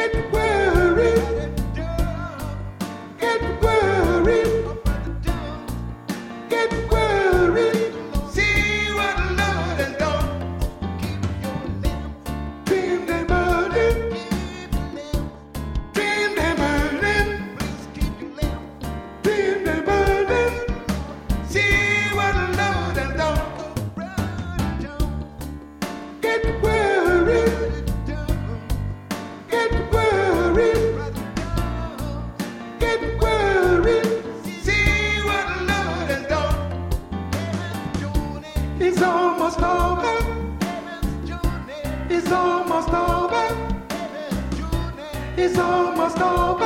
Get worried. Get worried. Get worried. See what the Lord has done. Dream them burning. Dream them burning. Dream them burning. See what the Lord has done. Get worried. Get worried. Get worried. See what the Lord has done. It's almost over. It's almost over. It's almost over.